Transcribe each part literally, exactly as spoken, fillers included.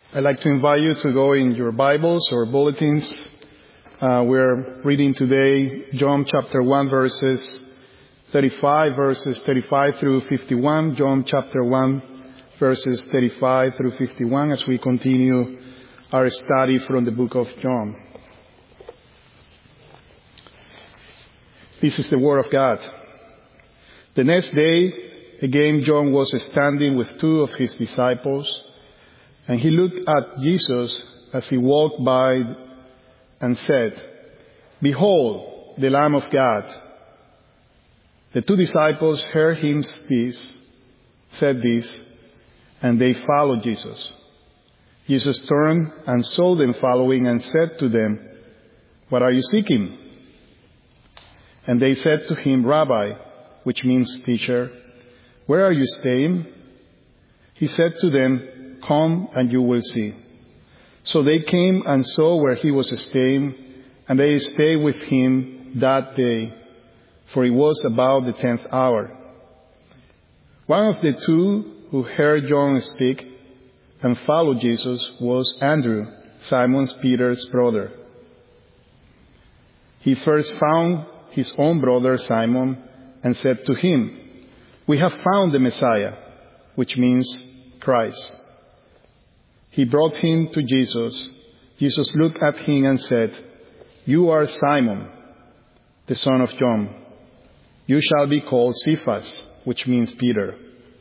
I'd like to invite you to go in your Bibles or bulletins. Uh, we're reading today John chapter one verses thirty-five, verses thirty-five through fifty-one. John chapter one verses thirty-five through fifty-one as we continue our study from the book of John. This is the Word of God. The next day, again, John was standing with two of his disciples, and he looked at Jesus as he walked by and said, "Behold, the Lamb of God." The two disciples heard him this, said this, and they followed Jesus. Jesus turned and saw them following and said to them, "What are you seeking?" And they said to him, "Rabbi," which means teacher, "where are you staying?" He said to them, "Come and you will see." So they came and saw where he was staying, and they stayed with him that day, for it was about the tenth hour. One of the two who heard John speak and followed Jesus was Andrew, Simon Peter's brother. He first found his own brother Simon and said to him, "We have found the Messiah," which means Christ. He brought him to Jesus. Jesus looked at him and said, "You are Simon, the son of John. You shall be called Cephas," which means Peter.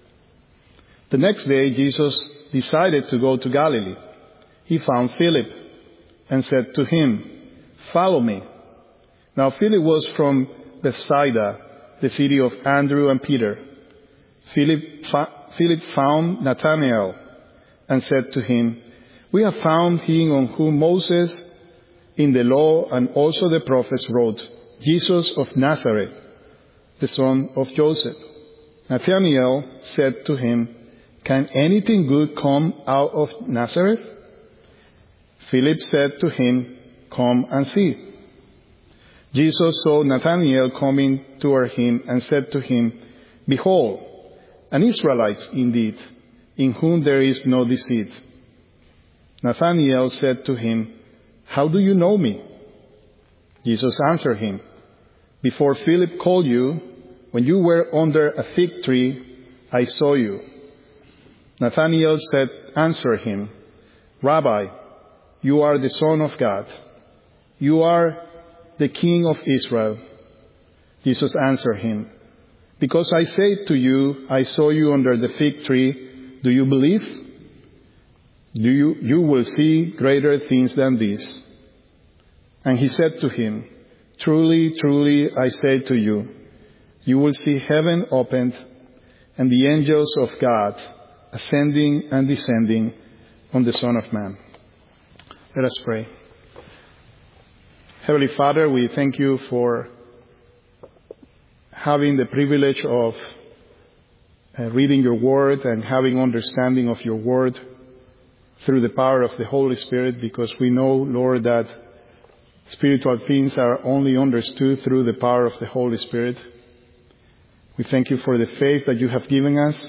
The next day, Jesus decided to go to Galilee. He found Philip and said to him, "Follow me." Now Philip was from Bethsaida, the city of Andrew and Peter. Philip, Philip found Nathanael and said to him, "We have found him on whom Moses in the law and also the prophets wrote, Jesus of Nazareth, the son of Joseph." Nathanael said to him, "Can anything good come out of Nazareth?" Philip said to him, "Come and see." Jesus saw Nathanael coming toward him and said to him, "Behold, an Israelite indeed, in whom there is no deceit." Nathanael said to him, "How do you know me?" Jesus answered him, "Before Philip called you, when you were under a fig tree, I saw you." Nathanael said, answered him, "Rabbi, you are the Son of God. You are the King of Israel." Jesus answered him, "Because I say to you, I saw you under the fig tree, do you believe? Do you, you will see greater things than these." And he said to him, "Truly, truly, I say to you, you will see heaven opened and the angels of God ascending and descending on the Son of Man." Let us pray. Heavenly Father, we thank you for having the privilege of uh, reading your word and having understanding of your word through the power of the Holy Spirit, because we know, Lord, that spiritual things are only understood through the power of the Holy Spirit. We thank you for the faith that you have given us,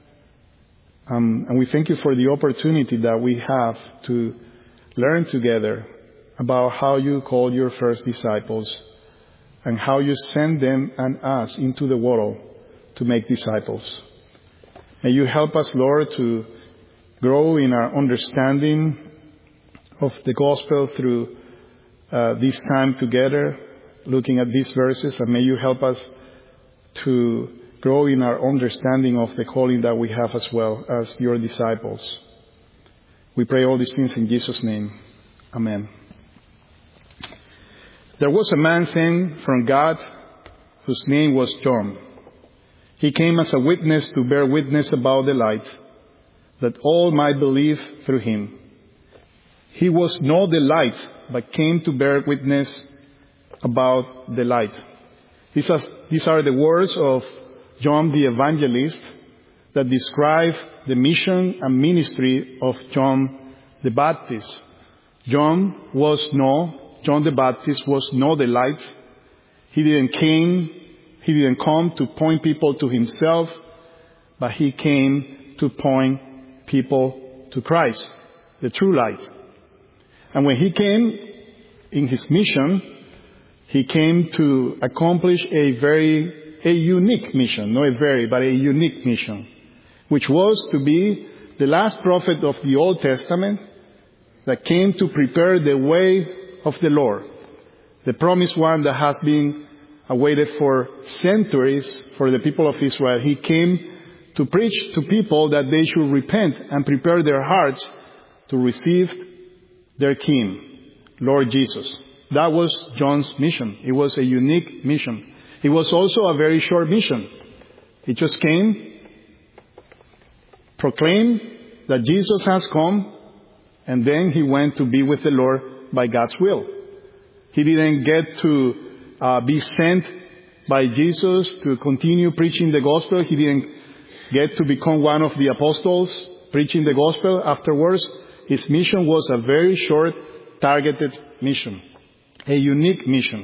um, and we thank you for the opportunity that we have to learn together about how you called your first disciples and how you send them and us into the world to make disciples. May you help us, Lord, to grow in our understanding of the gospel through uh, this time together, looking at these verses, and may you help us to grow in our understanding of the calling that we have as well as your disciples. We pray all these things in Jesus' name. Amen. There was a man sent from God whose name was John. He came as a witness to bear witness about the light, that all might believe through him. He was not the light, but came to bear witness about the light. These are, these are the words of John the Evangelist that describe the mission and ministry of John the Baptist. John was no, John the Baptist was not the light. He didn't came, he didn't come to point people to himself, but he came to point people to Christ. the true light. And when he came in his mission, he came to accomplish a very, a unique mission, not a very, but a unique mission, which was to be the last prophet of the Old Testament that came to prepare the way of the Lord, the promised one that has been awaited for centuries for the people of Israel. He came to preach to people that they should repent and prepare their hearts to receive their King, Lord Jesus. That was John's mission. It was a unique mission. It was also a very short mission. He just came, proclaimed that Jesus has come, and then he went to be with the Lord by God's will. He didn't get to uh, be sent by Jesus to continue preaching the gospel. He didn't get to become one of the apostles preaching the gospel afterwards. His mission was a very short, targeted mission, a unique mission.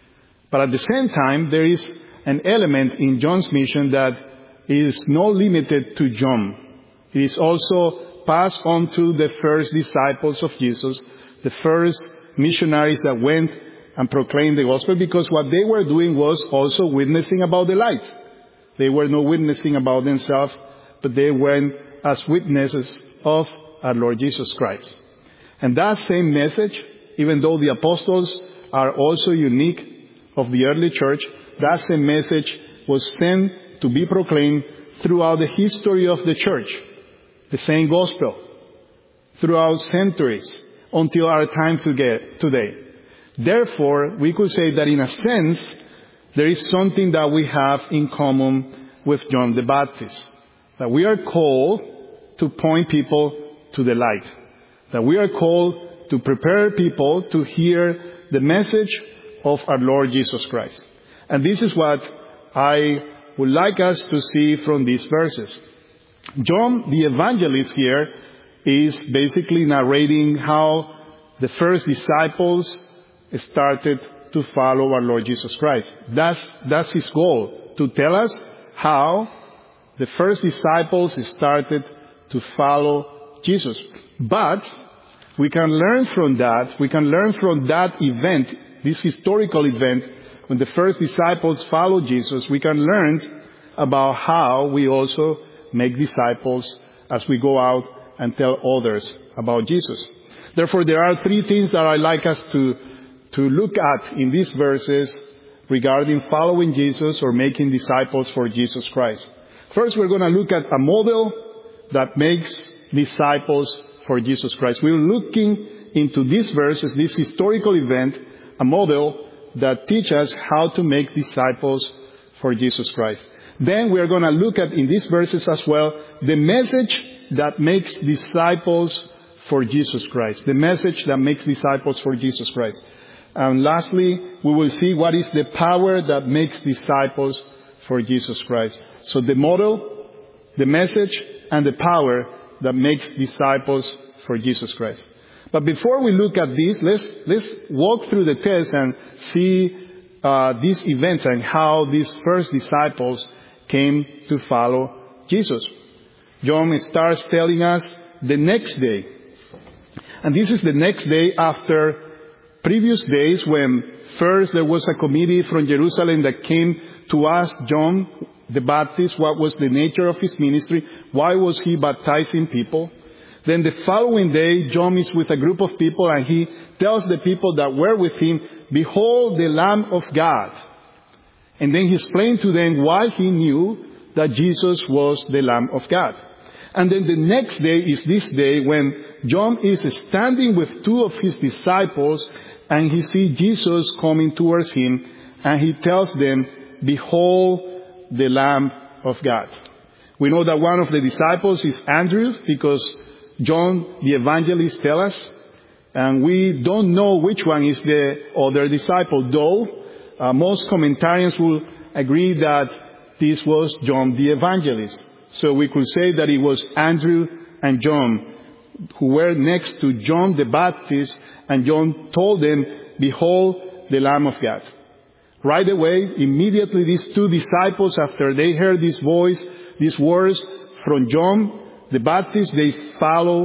But at the same time, there is an element in John's mission that is not limited to John. It is also passed on to the first disciples of Jesus, the first missionaries that went and proclaimed the gospel, because what they were doing was also witnessing about the light. They were not witnessing about themselves, but they went as witnesses of our Lord Jesus Christ. And that same message, even though the apostles are also unique of the early church, that same message was sent to be proclaimed throughout the history of the church. The same gospel throughout centuries until our time today. Therefore, we could say that in a sense, there is something that we have in common with John the Baptist. That we are called to point people to the light. That we are called to prepare people to hear the message of our Lord Jesus Christ. And this is what I would like us to see from these verses. John, the evangelist here, is basically narrating how the first disciples started to follow our Lord Jesus Christ. That's, that's his goal, to tell us how the first disciples started to follow Jesus. But we can learn from that, we can learn from that event, this historical event, when the first disciples followed Jesus, we can learn about how we also make disciples as we go out and tell others about Jesus. Therefore, there are three things that I'd like us to, to look at in these verses regarding following Jesus or making disciples for Jesus Christ. First, we're going to look at a model that makes disciples for Jesus Christ. We're looking into these verses, this historical event, a model that teaches us how to make disciples for Jesus Christ. Then we are going to look at, in these verses as well, the message that makes disciples for Jesus Christ. The message that makes disciples for Jesus Christ. And lastly, we will see what is the power that makes disciples for Jesus Christ. So the model, the message, and the power that makes disciples for Jesus Christ. But before we look at this, let's, let's walk through the text and see uh, these events and how these first disciples came to follow Jesus. John starts telling us the next day. And this is the next day after previous days when first there was a committee from Jerusalem that came to ask John the Baptist what was the nature of his ministry, why was he baptizing people. Then the following day, John is with a group of people and he tells the people that were with him, "Behold the Lamb of God." And then he explained to them why he knew that Jesus was the Lamb of God. And then the next day is this day when John is standing with two of his disciples and he sees Jesus coming towards him and he tells them, "Behold the Lamb of God." We know that one of the disciples is Andrew because John the evangelist tells us, and we don't know which one is the other disciple, though uh, most commentarians will agree that this was John the evangelist. So we could say that it was Andrew and John who were next to John the Baptist, and John told them, "Behold the Lamb of God." Right away, immediately these two disciples, after they heard this voice, these words from John the Baptist, they follow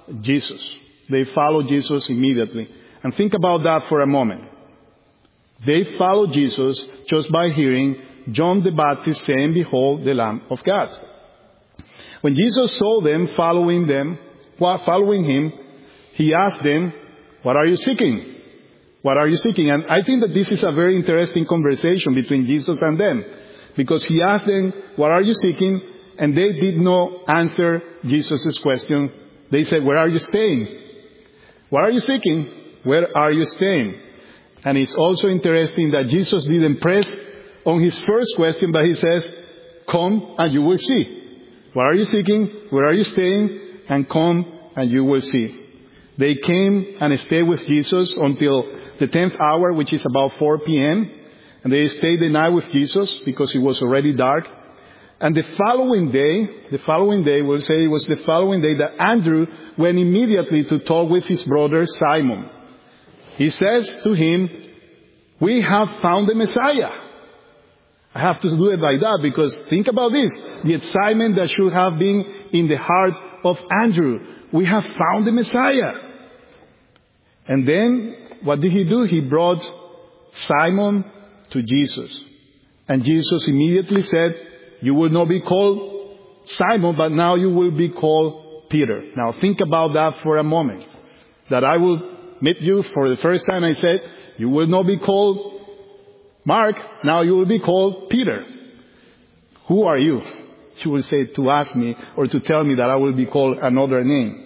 Jesus. They follow Jesus immediately. And think about that for a moment. They follow Jesus just by hearing John the Baptist saying, "Behold, the Lamb of God." When Jesus saw them following them, following him, he asked them, "What are you seeking? What are you seeking?" And I think that this is a very interesting conversation between Jesus and them. Because he asked them, "What are you seeking?" And they did not answer Jesus' question. They said, "Where are you staying?" "What are you seeking? Where are you staying?" And it's also interesting that Jesus didn't press on his first question, but he says, "Come and you will see." What are you seeking? Where are you staying? And come and you will see. They came and stayed with Jesus until the tenth hour, which is about four p.m. And they stayed the night with Jesus because it was already dark. And the following day, the following day, we'll say it was the following day that Andrew went immediately to talk with his brother Simon. He says to him, "We have found the Messiah." I have to do it like that because think about this. The excitement that should have been in the heart of Andrew. We have found the Messiah. And then what did he do? He brought Simon to Jesus. And Jesus immediately said, "You will not be called Simon, but now you will be called Peter." Now think about that for a moment. That I will meet you for the first time. I said, "You will not be called Mark, now you will be called Peter." Who are you? You will say to ask me or to tell me that I will be called another name.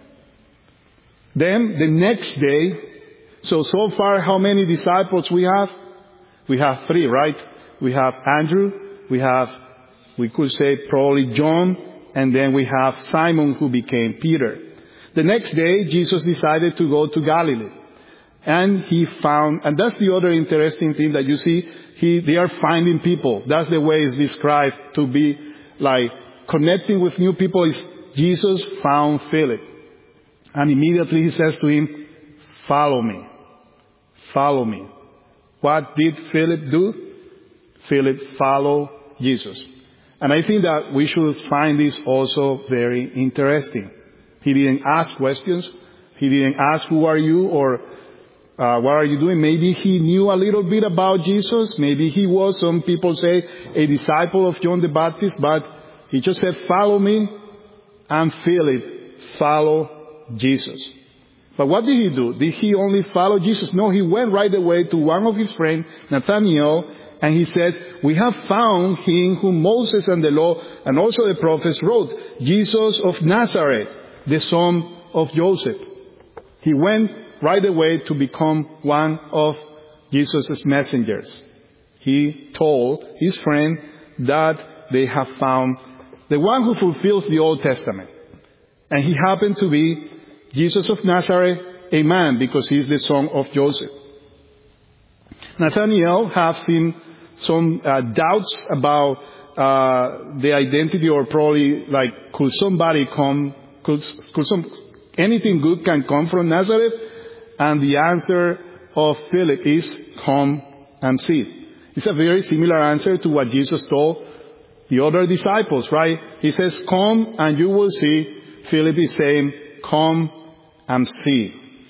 Then the next day, so, so far how many disciples we have? We have three, right? We have Andrew, we have, we could say probably John, and then we have Simon who became Peter. The next day, Jesus decided to go to Galilee. And he found, and that's the other interesting thing that you see, he, they are finding people. That's the way it's described to be like connecting with new people is Jesus found Philip. And immediately he says to him, "Follow me. Follow me." What did Philip do? Philip followed Jesus. And I think that we should find this also very interesting. He didn't ask questions. He didn't ask, "Who are you?" or Uh, what are you doing? Maybe he knew a little bit about Jesus. Maybe he was, some people say, a disciple of John the Baptist. But he just said, "Follow me." And Philip followed Jesus. But what did he do? Did he only follow Jesus? No, he went right away to one of his friends, Nathanael, and he said, "We have found him whom Moses and the law and also the prophets wrote, Jesus of Nazareth, the son of Joseph." He went right away to become one of Jesus' messengers. He told his friend that they have found the one who fulfills the Old Testament. And he happened to be Jesus of Nazareth, a man, because he is the son of Joseph. Nathanael has seen some uh, doubts about uh, the identity, or probably like, could somebody come, could, could some, anything good can come from Nazareth? And the answer of Philip is, "Come and see." It's a very similar answer to what Jesus told the other disciples, right? He says, "Come and you will see." Philip is saying, "Come and see."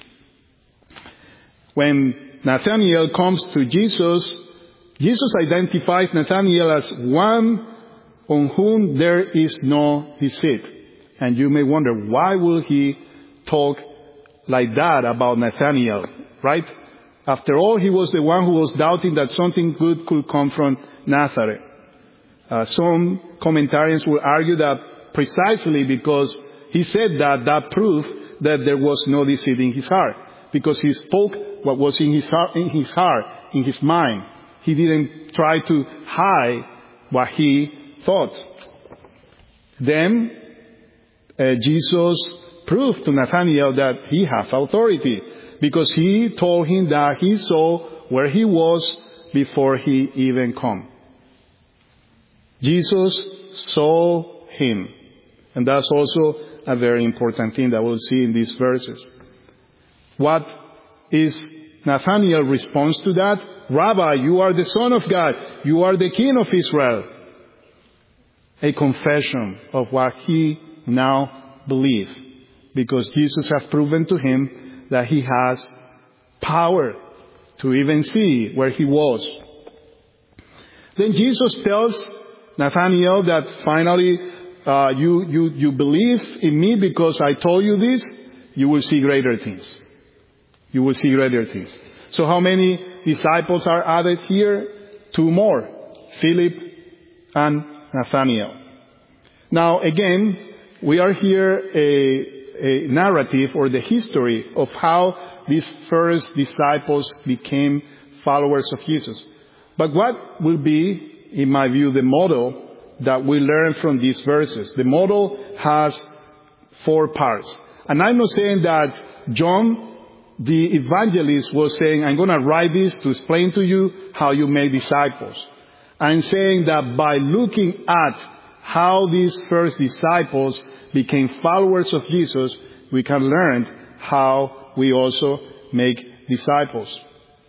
When Nathanael comes to Jesus, Jesus identifies Nathanael as one on whom there is no deceit. And you may wonder, why will he talk like that about Nathanael, right? After all, he was the one who was doubting that something good could come from Nazareth. Uh, some commentarians will argue that precisely because he said that, that proved that there was no deceit in his heart. Because he spoke what was in his heart, in his heart, in his mind. He didn't try to hide what he thought. Then, uh, Jesus proved to Nathanael that he has authority, because he told him that he saw where he was before he even come. Jesus saw him. And that's also a very important thing that we'll see in these verses. What is Nathanael's response to that? "Rabbi, you are the Son of God. You are the King of Israel." A confession of what he now believes. because Jesus has proven to him that he has power to even see where he was. Then Jesus tells Nathanael that finally, uh, you, you, you believe in me because I told you this, you will see greater things. You will see greater things. So how many disciples are added here? Two more. Philip and Nathanael. Now again, we are here a, a narrative or the history of how these first disciples became followers of Jesus. But what will be, in my view, the model that we learn from these verses? The model has four parts. And I'm not saying that John, the evangelist, was saying, I'm going to write this to explain to you how you make disciples. I'm saying that by looking at how these first disciples became followers of Jesus, we can learn how we also make disciples.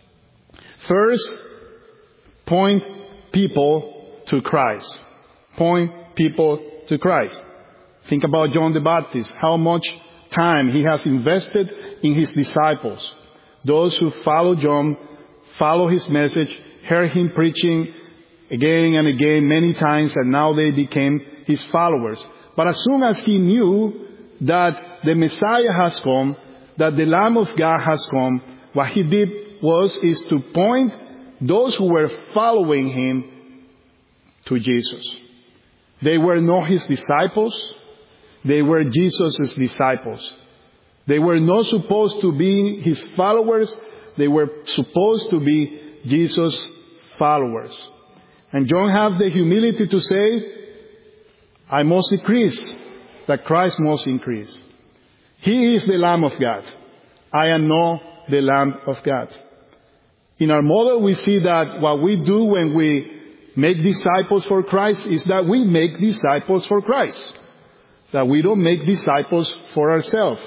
First, point people to Christ. Point people to Christ. Think about John the Baptist, how much time he has invested in his disciples. Those who follow John, follow his message, heard him preaching again and again, many times, and now they became his followers. But as soon as he knew that the Messiah has come, that the Lamb of God has come, what he did was, is to point those who were following him to Jesus. They were not his disciples. They were Jesus' disciples. They were not supposed to be his followers. They were supposed to be Jesus' followers. And John had the humility to say, I must decrease, that Christ must increase. He is the Lamb of God. I am not the Lamb of God. In our model, we see that what we do when we make disciples for Christ is that we make disciples for Christ. That we don't make disciples for ourselves.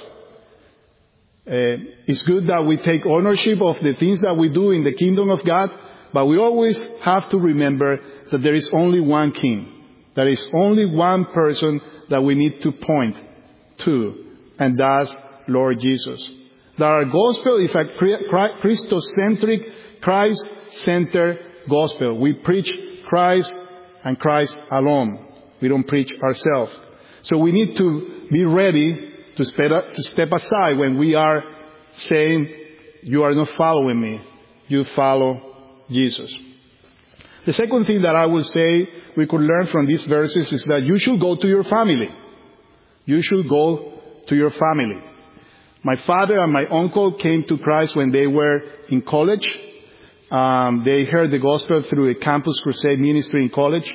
Uh, it's good that we take ownership of the things that we do in the kingdom of God, but we always have to remember that there is only one King. There is only one person that we need to point to, and that's Lord Jesus. That our gospel is a Christocentric, Christ-centered gospel. We preach Christ and Christ alone. We don't preach ourselves. So we need to be ready to step aside when we are saying, you are not following me, you follow Jesus. The second thing that I will say we could learn from these verses is that you should go to your family. You should go to your family. My father and my uncle came to Christ when they were in college. Um, they heard the gospel through a campus crusade ministry in college.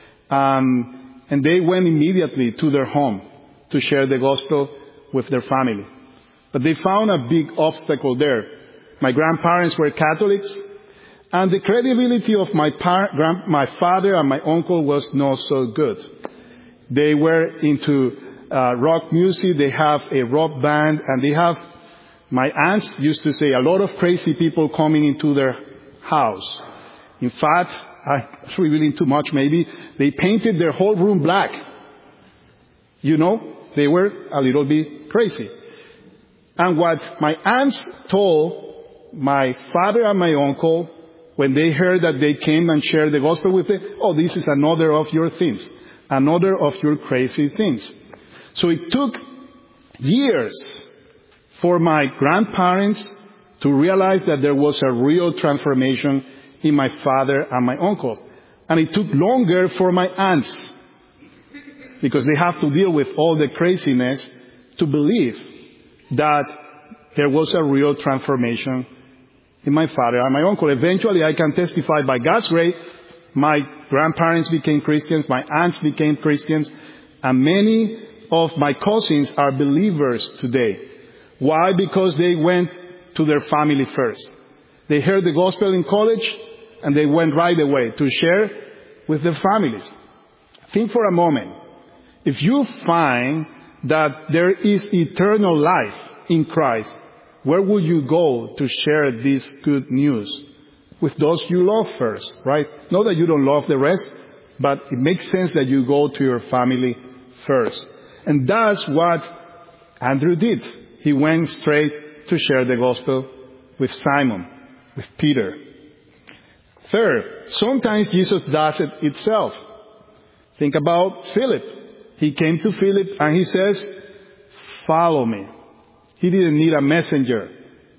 Um, and they went immediately to their home to share the gospel with their family. But they found a big obstacle there. My grandparents were Catholics, and the credibility of my par- grand- my father and my uncle was not so good. They were into uh, rock music. They have a rock band, and they have, my aunts used to say, a lot of crazy people coming into their house. In fact, I'm revealing too much maybe, they painted their whole room black. You know, they were a little bit crazy. And what my aunts told my father and my uncle when they heard that they came and shared the gospel with them, oh, this is another of your things, another of your crazy things. So it took years for my grandparents to realize that there was a real transformation in my father and my uncle. And it took longer for my aunts, because they have to deal with all the craziness to believe that there was a real transformation in my father and my uncle. Eventually, I can testify by God's grace, my grandparents became Christians, my aunts became Christians, and many of my cousins are believers today. Why? Because they went to their family first. They heard the gospel in college, and they went right away to share with their families. Think for a moment. If you find that there is eternal life in Christ, where will you go to share this good news? With those you love first, right? Not that you don't love the rest, but it makes sense that you go to your family first. And that's what Andrew did. He went straight to share the gospel with Simon, with Peter. Third, sometimes Jesus does it itself. Think about Philip. He came to Philip and he says, follow me. He didn't need a messenger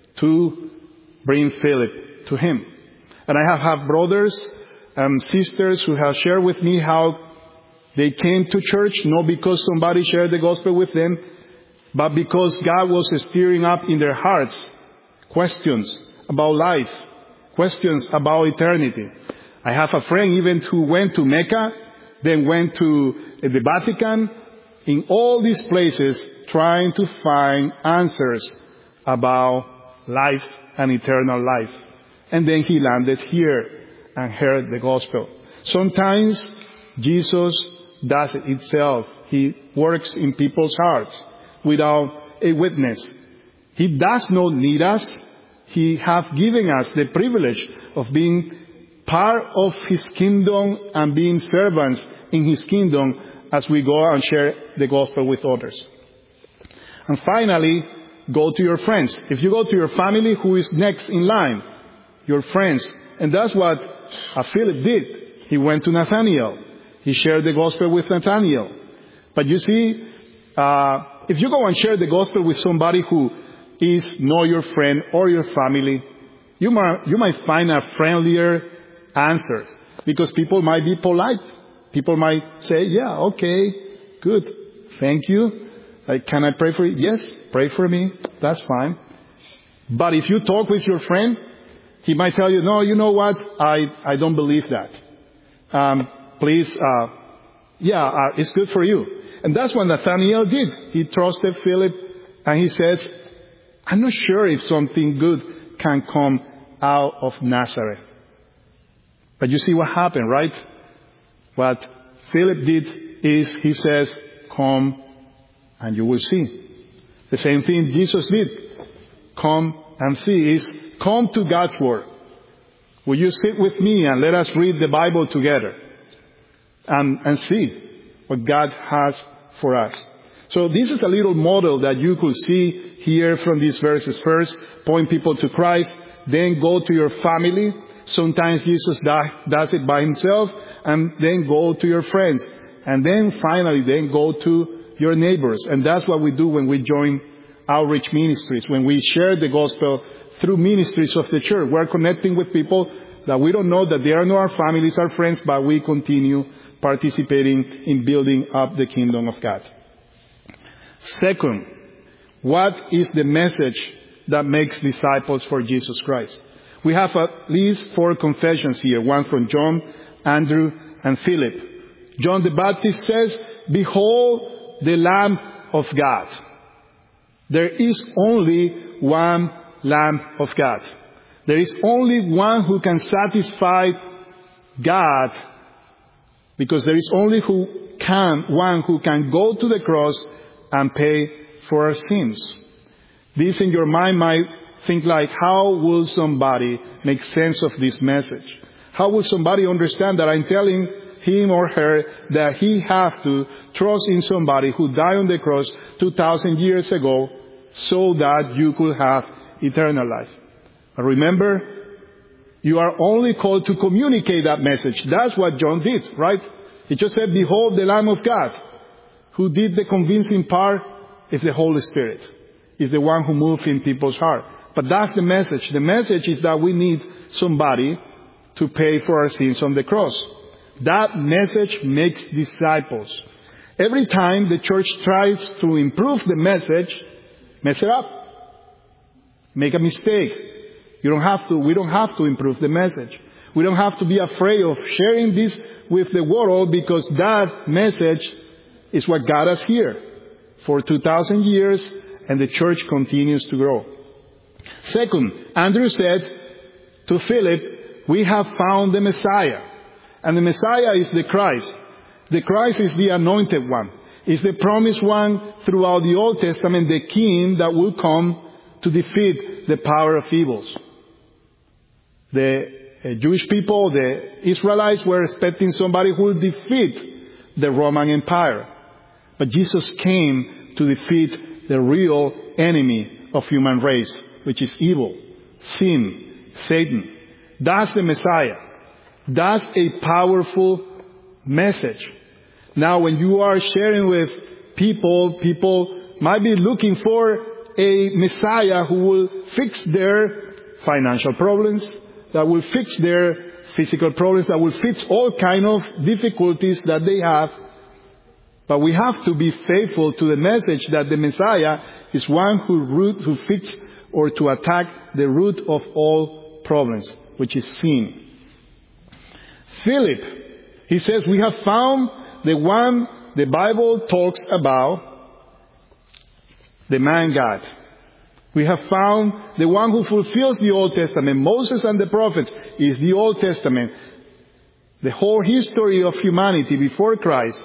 to bring Philip to him. And I have had brothers and sisters who have shared with me how they came to church not because somebody shared the gospel with them, but because God was stirring up in their hearts questions about life, questions about eternity. I have a friend even who went to Mecca, then went to the Vatican, in all these places trying to find answers about life and eternal life. And then he landed here and heard the gospel. Sometimes Jesus does it himself. He works in people's hearts without a witness. He does not need us. He has given us the privilege of being part of His kingdom and being servants in His kingdom as we go and share the gospel with others. And finally, go to your friends. If you go to your family, who is next in line? Your friends. And that's what uh, Philip did. He went to Nathanael. He shared the gospel with Nathanael. But you see, uh, if you go and share the gospel with somebody who is not your friend or your family, you might, you might find a friendlier answer. Because people might be polite. People might say, yeah, okay, good, thank you. Like, can I pray for you? Yes, pray for me. That's fine. But if you talk with your friend, he might tell you, no, you know what? I, I don't believe that. Um, please, uh, yeah, uh, it's good for you. And that's what Nathanael did. He trusted Philip and he says, I'm not sure if something good can come out of Nazareth. But you see what happened, right? What Philip did is he says, come and you will see. The same thing Jesus did. Come and see is come to God's Word. Will you sit with me and let us read the Bible together and, and see what God has for us. So this is a little model that you could see here from these verses. First, point people to Christ. Then go to your family. Sometimes Jesus does it by himself. And then go to your friends. And then finally, then go to your neighbors. And that's what we do when we join outreach ministries. When we share the gospel through ministries of the church. We're connecting with people that we don't know, that they are not our families, our friends, but we continue participating in building up the kingdom of God. Second, what is the message that makes disciples for Jesus Christ? We have at least four confessions here. One from John, Andrew, and Philip. John the Baptist says, behold the Lamb of God. There is only one Lamb of God. There is only one who can satisfy God, because there is only who can, one who can go to the cross and pay for our sins. This in your mind might think like, how will somebody make sense of this message? How will somebody understand that I'm telling him or her that he has to trust in somebody who died on the cross two thousand years ago so that you could have eternal life? But remember, you are only called to communicate that message. That's what John did, right? He just said, behold the Lamb of God. Who did the convincing part is the Holy Spirit. Is the one who moved in people's heart. But that's the message. The message is that we need somebody to pay for our sins on the cross. That message makes disciples. Every time the church tries to improve the message, mess it up. Make a mistake. You don't have to, we don't have to improve the message. We don't have to be afraid of sharing this with the world, because that message is what got us here for two thousand years, and the church continues to grow. Second, Andrew said to Philip, we have found the Messiah. And the Messiah is the Christ. The Christ is the anointed one. Is the promised one throughout the Old Testament, the king that will come to defeat the power of evils. The uh, Jewish people, the Israelites, were expecting somebody who would defeat the Roman Empire. But Jesus came to defeat the real enemy of human race, which is evil, sin, Satan. That's the Messiah. That's a powerful message. Now, when you are sharing with people, people might be looking for a Messiah who will fix their financial problems, that will fix their physical problems, that will fix all kind of difficulties that they have. But we have to be faithful to the message that the Messiah is one who root, who fix or to attack the root of all problems, which is sin. Philip, he says, we have found the one the Bible talks about, the man God. We have found the one who fulfills the Old Testament. Moses and the prophets is the Old Testament. The whole history of humanity before Christ,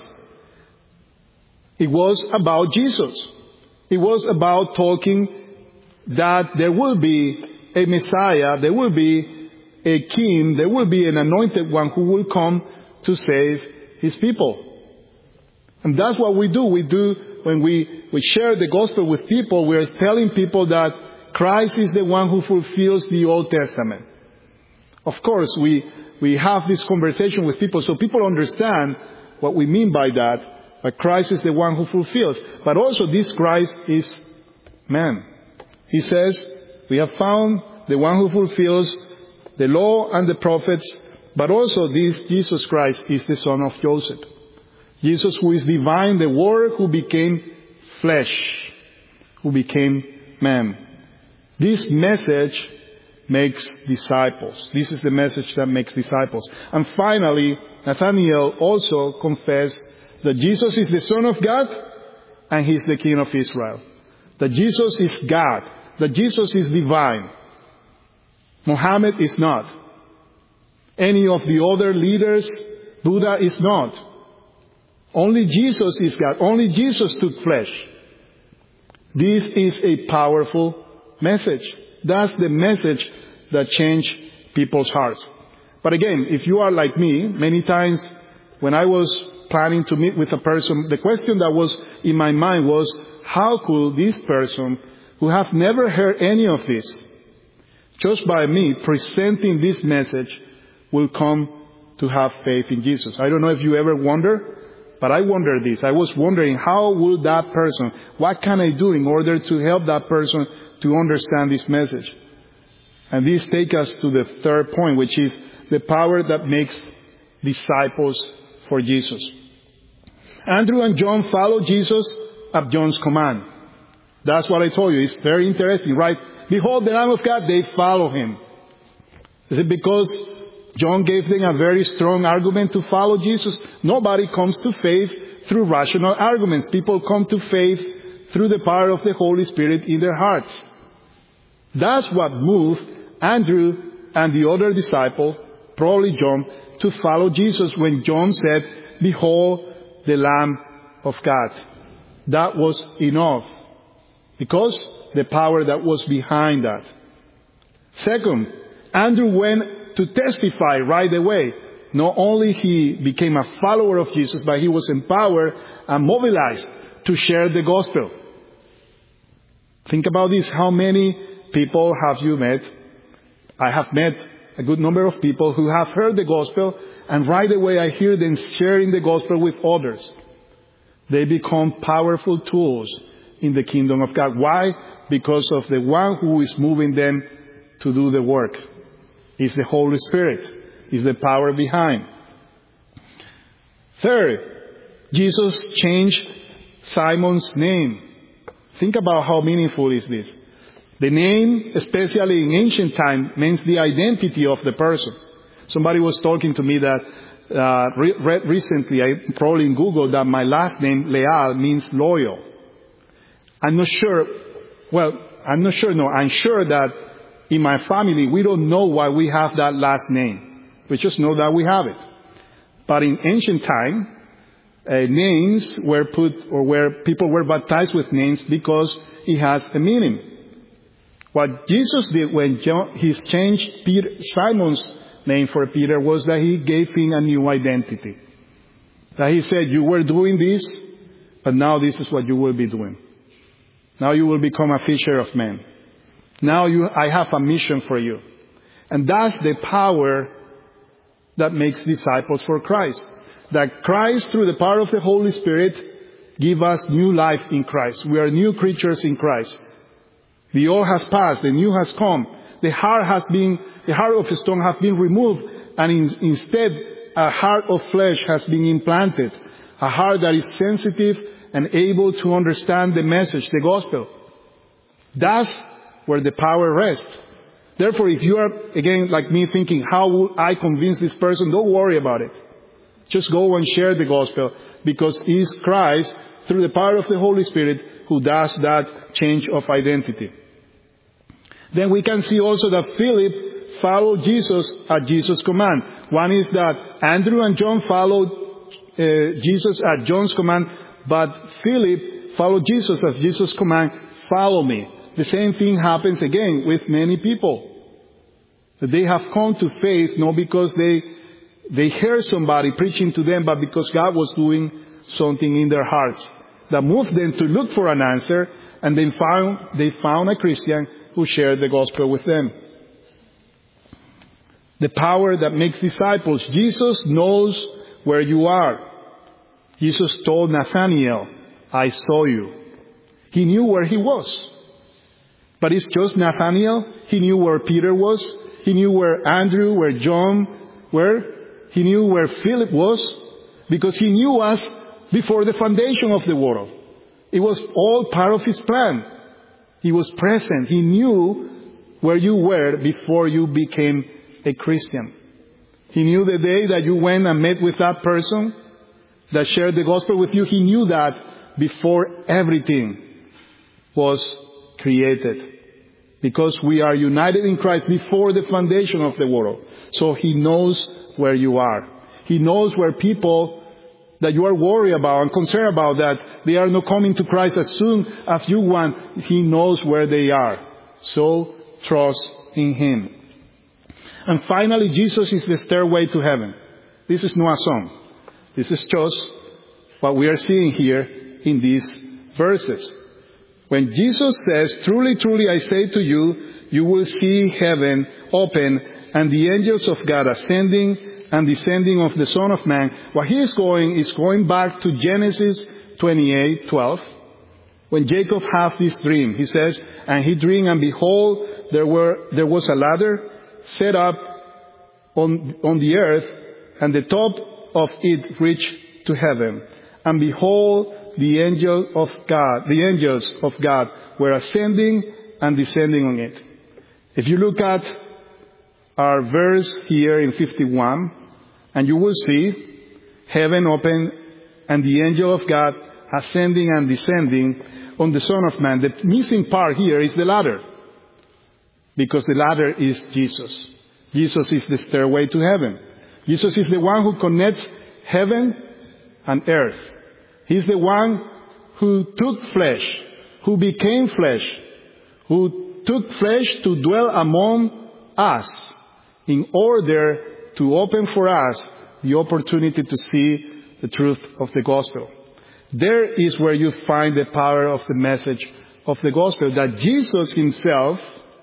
it was about Jesus. It was about talking that there will be a Messiah, there will be a king, there will be an anointed one who will come to save his people. And that's what we do. We do when we, we share the gospel with people, we are telling people that Christ is the one who fulfills the Old Testament. Of course, we, we have this conversation with people so people understand what we mean by that. But Christ is the one who fulfills. But also this Christ is man. He says, we have found the one who fulfills the law and the prophets, but also this Jesus Christ is the son of Joseph. Jesus who is divine, the Word who became flesh, who became man. This message makes disciples. This is the message that makes disciples. And finally, Nathanael also confessed that Jesus is the Son of God and He's the King of Israel. That Jesus is God. That Jesus is divine. Muhammad is not. Any of the other leaders, Buddha is not. Only Jesus is God. Only Jesus took flesh. This is a powerful message. That's the message that changed people's hearts. But again, if you are like me, many times when I was planning to meet with a person, the question that was in my mind was, how could this person who have never heard any of this, just by me presenting this message, will come to have faith in Jesus? I don't know if you ever wonder, but I wonder this. I was wondering, how will that person, what can I do in order to help that person to understand this message? And this takes us to the third point, which is the power that makes disciples for Jesus. Andrew and John followed Jesus at John's command. That's what I told you. It's very interesting, right? Behold the Lamb of God, they follow Him. Is it because John gave them a very strong argument to follow Jesus? Nobody comes to faith through rational arguments. People come to faith through the power of the Holy Spirit in their hearts. That's what moved Andrew and the other disciple, probably John, to follow Jesus when John said, behold the Lamb of God. That was enough, because the power that was behind that. Second, Andrew went to testify right away. Not only he became a follower of Jesus, but he was empowered and mobilized to share the gospel. Think about this. How many people have you met? I have met a good number of people who have heard the gospel, and right away I hear them sharing the gospel with others. They become powerful tools in the kingdom of God. Why? Because of the one who is moving them to do the work. It's the Holy Spirit. It's the power behind. Third, Jesus changed Simon's name. Think about how meaningful is this. The name, especially in ancient time, means the identity of the person. Somebody was talking to me that uh, re- read recently, I probably in Google, that my last name, Leal, means loyal. I'm not sure, well, I'm not sure, no, I'm sure that in my family, we don't know why we have that last name. We just know that we have it. But in ancient time, uh, names were put, or where people were baptized with names because it has a meaning. What Jesus did when John, he changed Peter, Simon's name for Peter, was that he gave him a new identity. That he said, you were doing this, but now this is what you will be doing. Now you will become a fisher of men. Now you, I have a mission for you. And that's the power that makes disciples for Christ. That Christ, through the power of the Holy Spirit, give us new life in Christ. We are new creatures in Christ. The old has passed, the new has come. The heart has been, the heart of stone has been removed, and in, instead a heart of flesh has been implanted. A heart that is sensitive and able to understand the message, the gospel. That's where the power rests. Therefore, if you are, again, like me thinking, how will I convince this person? Don't worry about it. Just go and share the gospel, because it is Christ, through the power of the Holy Spirit, who does that change of identity. Then we can see also that Philip followed Jesus at Jesus' command. One is that Andrew and John followed uh, Jesus at John's command, but Philip followed Jesus at Jesus' command, follow me. The same thing happens again with many people. They have come to faith not because they they heard somebody preaching to them, but because God was doing something in their hearts that moved them to look for an answer, and then found they found a Christian who shared the gospel with them. The power that makes disciples. Jesus knows where you are. Jesus told Nathanael, I saw you. He knew where he was. But it's just Nathanael. He knew where Peter was. He knew where Andrew, where John were. He knew where Philip was, because he knew us before the foundation of the world. It was all part of his plan. He was present. He knew where you were before you became a Christian. He knew the day that you went and met with that person that shared the gospel with you. He knew that before everything was created. Because we are united in Christ before the foundation of the world. So he knows where you are. He knows where people that you are worried about and concerned about, that they are not coming to Christ as soon as you want. He knows where they are. So trust in him. And finally, Jesus is the stairway to heaven. This is not a song. This is just what we are seeing here in these verses. When Jesus says, truly, truly, I say to you, you will see heaven open and the angels of God ascending and descending of the Son of Man. What he is going is going back to Genesis twenty-eight twelve. When Jacob had this dream, he says, and he dreamed, and behold, there were there was a ladder set up on on the earth, and the top of it reached to heaven. And behold, the angel of God, the angels of God were ascending and descending on it. If you look at our verse here in fifty-one, and you will see heaven open and the angel of God ascending and descending on the Son of Man. The missing part here is the ladder, because the ladder is Jesus. Jesus is the stairway to heaven. Jesus is the one who connects heaven and earth. He's the one who took flesh, who became flesh, who took flesh to dwell among us in order to open for us the opportunity to see the truth of the gospel. There is where you find the power of the message of the gospel, that Jesus himself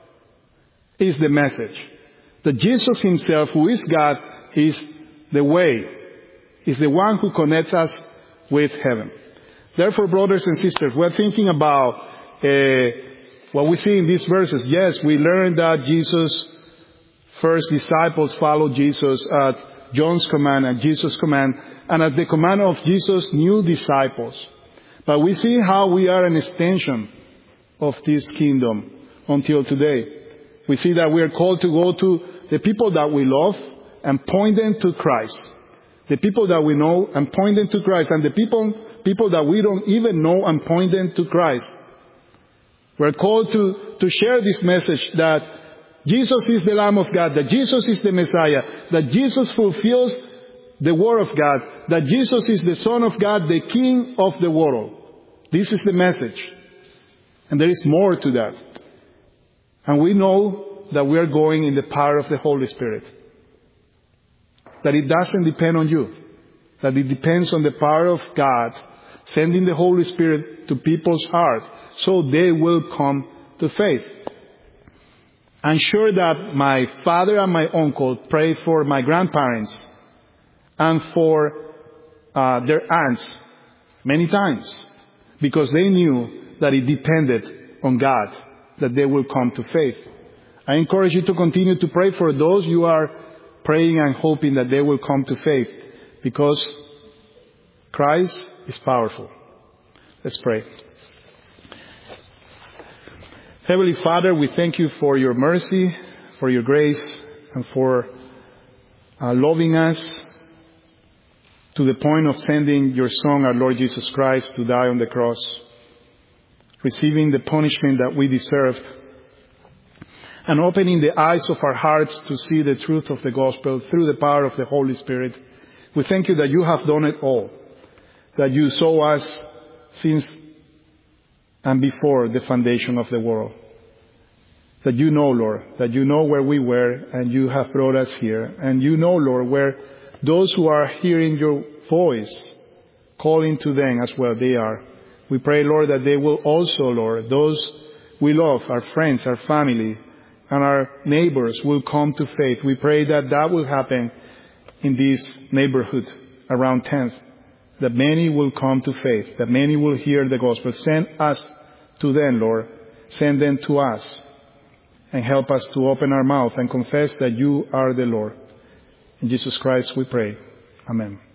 is the message. That Jesus himself, who is God, is the way, is the one who connects us with heaven. Therefore, brothers and sisters, we're thinking about uh, what we see in these verses. Yes, we learned that Jesus' first disciples followed Jesus at John's command, at Jesus' command, and at the command of Jesus, new disciples. But we see how we are an extension of this kingdom until today. We see that we are called to go to the people that we love and point them to Christ. The people that we know and point them to Christ. And the people, people that we don't even know and point them to Christ. We're called to, to share this message that Jesus is the Lamb of God, that Jesus is the Messiah, that Jesus fulfills the Word of God, that Jesus is the Son of God, the King of the world. This is the message. And there is more to that. And we know that we are going in the power of the Holy Spirit. That it doesn't depend on you. That it depends on the power of God sending the Holy Spirit to people's hearts so they will come to faith. I'm sure that my father and my uncle prayed for my grandparents and for uh, their aunts many times because they knew that it depended on God that they will come to faith. I encourage you to continue to pray for those you are praying and hoping that they will come to faith because Christ is powerful. Let's pray. Heavenly Father, we thank you for your mercy, for your grace, and for uh, loving us to the point of sending your Son, our Lord Jesus Christ, to die on the cross, receiving the punishment that we deserved, and opening the eyes of our hearts to see the truth of the gospel through the power of the Holy Spirit. We thank you that you have done it all, that you saw us since and before the foundation of the world. That you know, Lord, that you know where we were and you have brought us here. And you know, Lord, where those who are hearing your voice calling to them as well, they are. We pray, Lord, that they will also, Lord, those we love, our friends, our family, and our neighbors will come to faith. We pray that that will happen in this neighborhood around tenth. That many will come to faith, that many will hear the gospel. Send us to them, Lord. Send them to us. And help us to open our mouth and confess that you are the Lord. In Jesus Christ we pray. Amen.